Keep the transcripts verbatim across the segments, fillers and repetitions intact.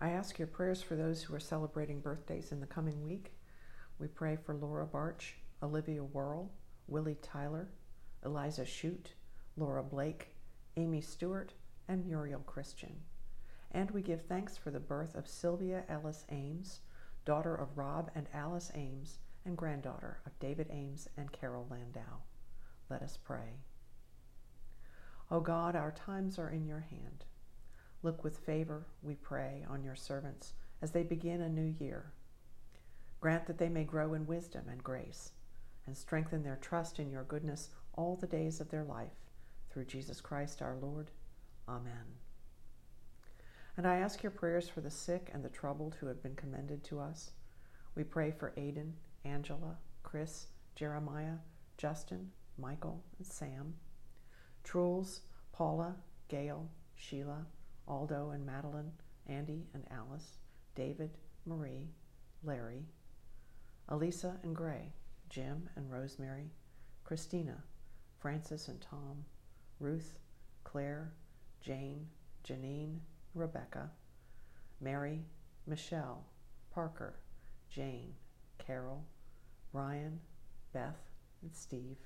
I ask your prayers for those who are celebrating birthdays in the coming week. We pray for Laura Barch, Olivia Worrell, Willie Tyler, Eliza Shute, Laura Blake, Amy Stewart, and Muriel Christian. And we give thanks for the birth of Sylvia Ellis Ames, daughter of Rob and Alice Ames, and granddaughter of David Ames and Carol Landau. Let us pray. O God, our times are in your hand. Look with favor, we pray, on your servants as they begin a new year. Grant that they may grow in wisdom and grace, and strengthen their trust in your goodness all the days of their life, through Jesus Christ our Lord. Amen. And I ask your prayers for the sick and the troubled who have been commended to us. We pray for Aidan, Angela, Chris, Jeremiah, Justin, Michael, and Sam, Truls, Paula, Gail, Sheila, Aldo and Madeline, Andy and Alice, David, Marie, Larry, Elisa and Gray, Jim and Rosemary, Christina, Francis and Tom, Ruth, Claire, Jane, Janine, Rebecca, Mary, Michelle, Parker, Jane, Carol, Ryan, Beth, and Steve,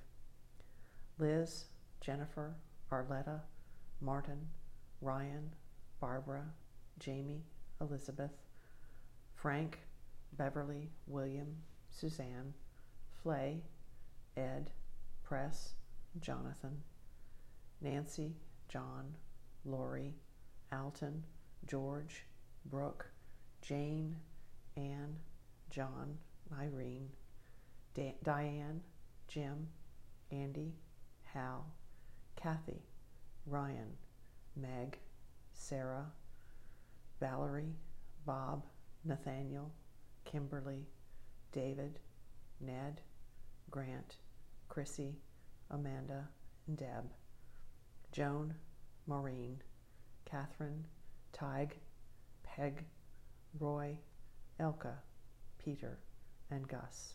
Liz, Jennifer, Arletta, Martin, Ryan, Barbara, Jamie, Elizabeth, Frank, Beverly, William, Suzanne, Flay, Ed, Press, Jonathan, Nancy, John, Lori, Alton, George, Brooke, Jane, Anne, John, Irene, da- Diane, Jim, Andy, Hal, Kathy, Ryan, Meg, Sarah, Valerie, Bob, Nathaniel, Kimberly, David, Ned, Grant, Chrissy, Amanda, and Deb, Joan, Maureen, Catherine, Tig, Peg, Roy, Elka, Peter, and Gus.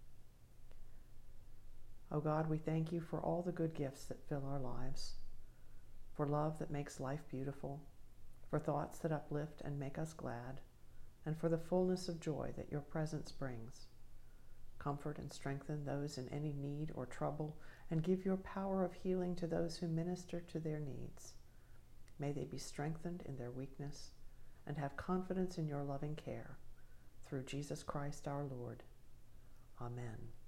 O God, we thank you for all the good gifts that fill our lives, for love that makes life beautiful, for thoughts that uplift and make us glad, and for the fullness of joy that your presence brings. Comfort and strengthen those in any need or trouble, and give your power of healing to those who minister to their needs. May they be strengthened in their weakness and have confidence in your loving care. Through Jesus Christ our Lord. Amen.